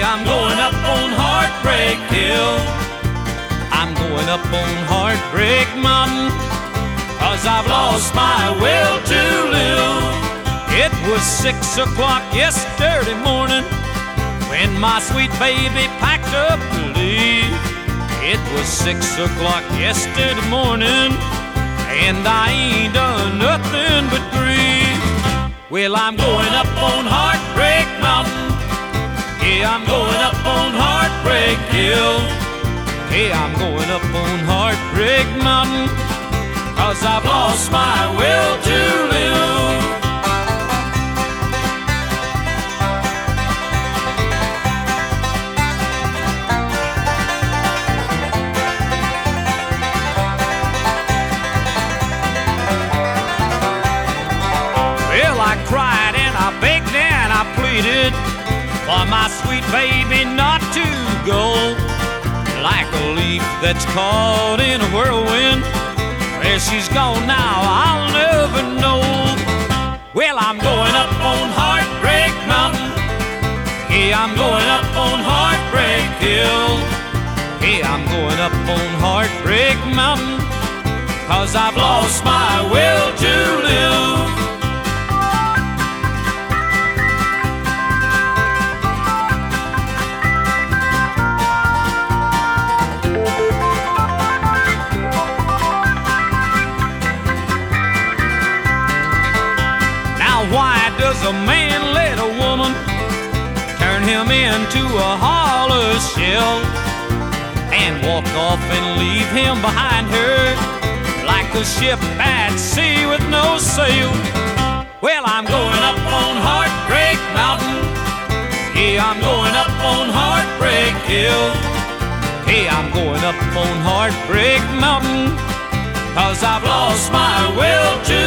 I'm going up on Heartbreak Hill. I'm going up on Heartbreak Mountain, 'cause I've lost my will to live. It was 6 o'clock yesterday morning when my sweet baby packed up to leave. It was 6 o'clock yesterday morning, and I ain't done nothing but grieve. Well, I'm going up on Heartbreak Mountain. Yeah, I'm going up on Heartbreak Hill. Hey, I'm going up on Heartbreak Mountain, 'cause I've lost my will to live. Well, I cried and I begged and I pleaded for my sweet baby not to go. Like a leaf that's caught in a whirlwind, where she's gone now I'll never know. Well, I'm going up on Heartbreak Mountain. Yeah, I'm going up on Heartbreak Hill. Yeah, I'm going up on Heartbreak Mountain, 'cause I've lost my will to live. Why does a man let a woman turn him into a hollow shell and walk off and leave him behind her like a ship at sea with no sail? Well, I'm going up on Heartbreak Mountain. Yeah, I'm going up on Heartbreak Hill. Hey, I'm going up on Heartbreak Mountain, 'cause I've lost my will to